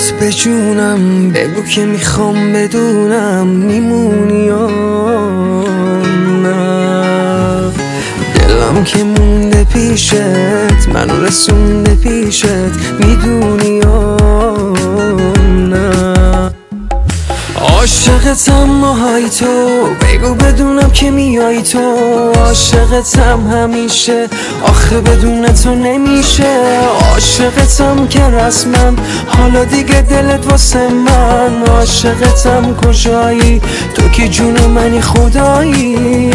برات به جونم، بگو که میخوام بدونم میمونی یا نه. دلم که مونده پیشت، منو رسونده پیشت، میدونی یا نه. عاشقتم های تو، بگو بدونم که میای تو. عاشقتم همیشه، آخه بدون تو نمیشه. عاشقتم که رسما، حالا دیگه دلت واسه من. عاشقتم کجایی تو که جون منی خدایی.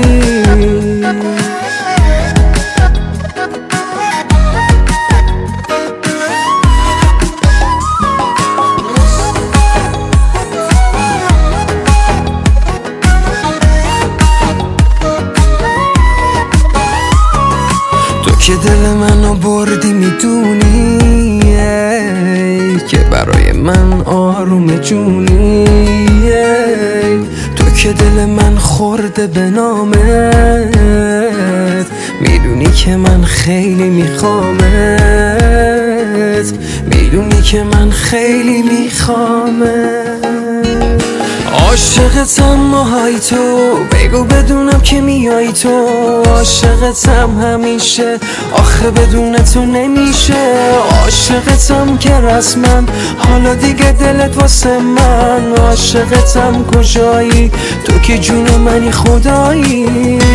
که دل منو بردی میدونی که برای من آروم جونی. تو که دل من خورده به نامت، میدونی که من خیلی میخوامت، میدونی که من خیلی میخوامت. عاشقتم های تو، بگو بدونم که میای تو. عاشقتم همیشه، آخه بدون تو نمیشه. عاشقتم که رسما، حالا دیگه دلت واسه من. عاشقتم کجایی تو که جون منی خدایی.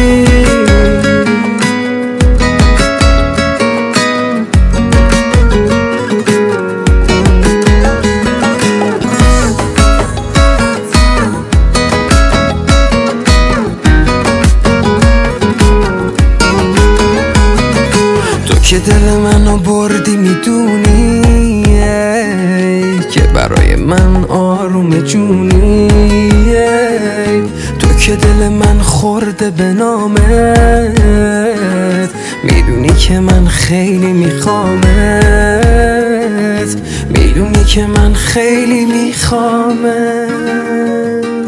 که دل منو بردی میدونی که برای من آروم جونی. تو که دل من خورده به نامت، میدونی که من خیلی میخوامت، میدونی که من خیلی میخوامت.